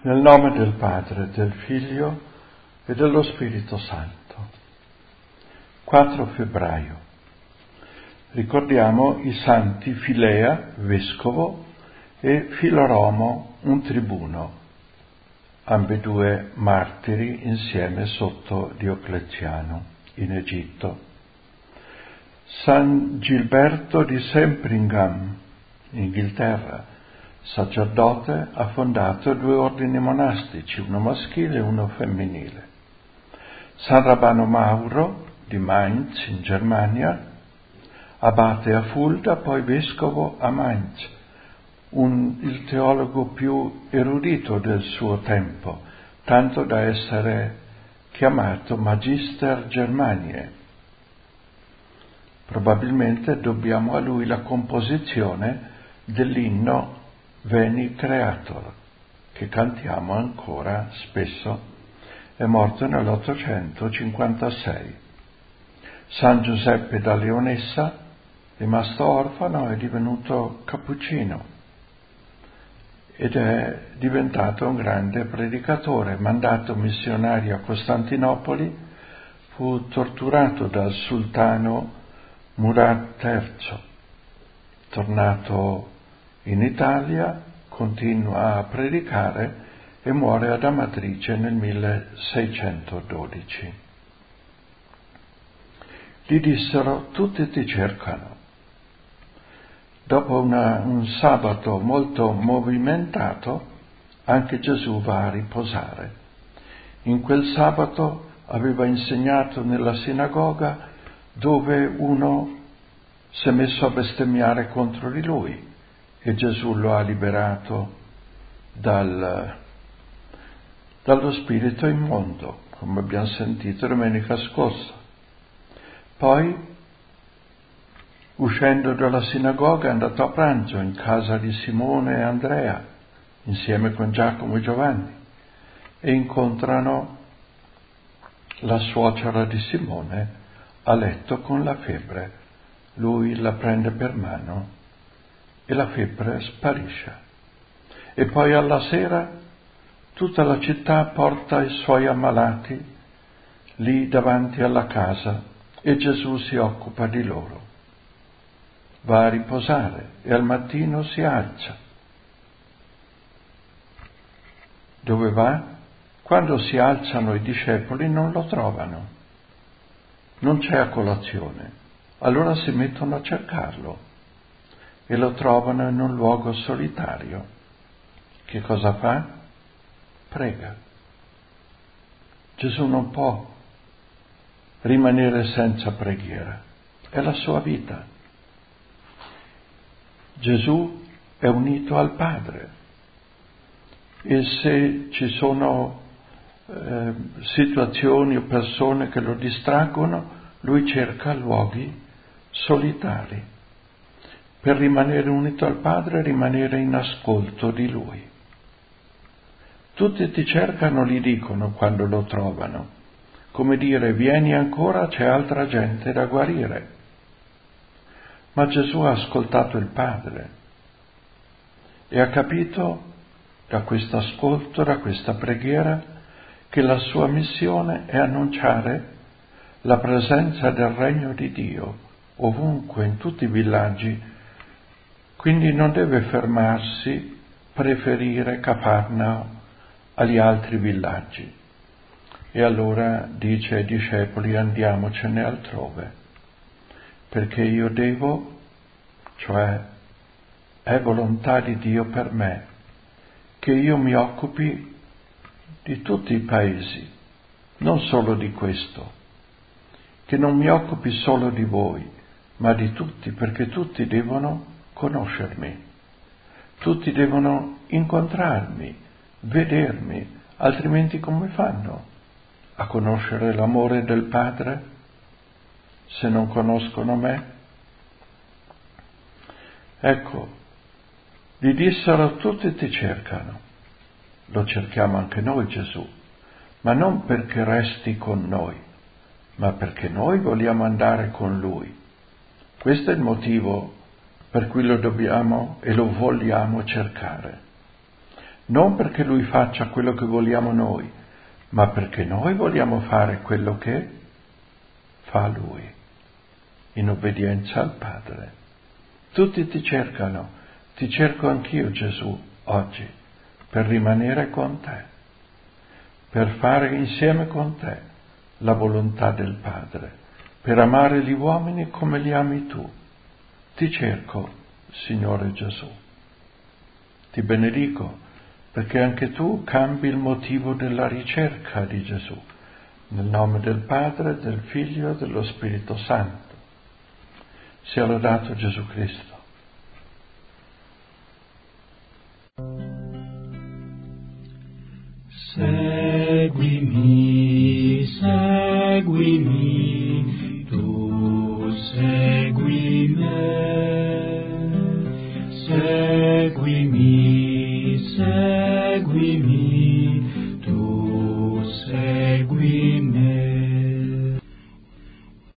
Nel nome del Padre, del Figlio e dello Spirito Santo. 4 febbraio. Ricordiamo i santi Filea, vescovo, e Filoromo, un tribuno, ambedue martiri insieme sotto Diocleziano in Egitto. San Gilberto di Sempringham, Inghilterra, sacerdote, ha fondato 2 ordini monastici, uno maschile e uno femminile. San Rabbano Mauro di Mainz, in Germania, abate a Fulda, poi vescovo a Mainz, il teologo più erudito del suo tempo, tanto da essere chiamato Magister Germaniae. Probabilmente dobbiamo a lui la composizione dell'inno Veni Creator, che cantiamo ancora spesso. È morto nell'856. San Giuseppe da Leonessa, rimasto orfano, è divenuto cappuccino ed è diventato un grande predicatore. Mandato missionario a Costantinopoli, fu torturato dal sultano Murad III. Tornato in Italia, continua a predicare e muore ad Amatrice nel 1612. Gli dissero: tutti ti cercano. Dopo un sabato molto movimentato, anche Gesù va a riposare. In quel sabato aveva insegnato nella sinagoga, dove uno si è messo a bestemmiare contro di lui e Gesù lo ha liberato dallo spirito immondo, come abbiamo sentito domenica scorsa. Poi, uscendo dalla sinagoga, è andato a pranzo in casa di Simone e Andrea, insieme con Giacomo e Giovanni, e incontrano la suocera di Simone a letto con la febbre. Lui la prende per mano e la febbre sparisce. E poi alla sera tutta la città porta i suoi ammalati lì davanti alla casa e Gesù si occupa di loro. Va a riposare e al mattino si alza. Dove va? Quando si alzano i discepoli non lo trovano. Non c'è a colazione. Allora si mettono a cercarlo e lo trovano in un luogo solitario. Che cosa fa? Prega. Gesù non può rimanere senza preghiera, è la sua vita. Gesù è unito al Padre e se ci sono situazioni o persone che lo distraggono, lui cerca luoghi solitari per rimanere unito al Padre e rimanere in ascolto di Lui. Tutti ti cercano, gli dicono quando lo trovano, come dire: vieni ancora, c'è altra gente da guarire. Ma Gesù ha ascoltato il Padre e ha capito da questo ascolto, da questa preghiera, che la sua missione è annunciare la presenza del regno di Dio ovunque, in tutti i villaggi. Quindi non deve fermarsi, preferire Cafarnao agli altri villaggi. E allora dice ai discepoli: andiamocene altrove, perché io devo, cioè è volontà di Dio per me, che io mi occupi di tutti i paesi, non solo di questo, che non mi occupi solo di voi, ma di tutti, perché tutti devono conoscermi, tutti devono incontrarmi, vedermi, altrimenti come fanno a conoscere l'amore del Padre se non conoscono me? Ecco, gli dissero: tutti ti cercano. Lo cerchiamo anche noi, Gesù, ma non perché resti con noi, ma perché noi vogliamo andare con Lui. Questo è il motivo per cui lo dobbiamo e lo vogliamo cercare. non perché Lui faccia quello che vogliamo noi, ma perché noi vogliamo fare quello che fa Lui, in obbedienza al Padre. Tutti ti cercano, ti cerco anch'io, Gesù, oggi, per rimanere con te, per fare insieme con te la volontà del Padre, per amare gli uomini come li ami tu. Ti cerco, Signore Gesù. Ti benedico perché anche tu cambi il motivo della ricerca di Gesù. Nel nome del Padre, del Figlio e dello Spirito Santo. Sia lodato Gesù Cristo. Seguimi, seguimi.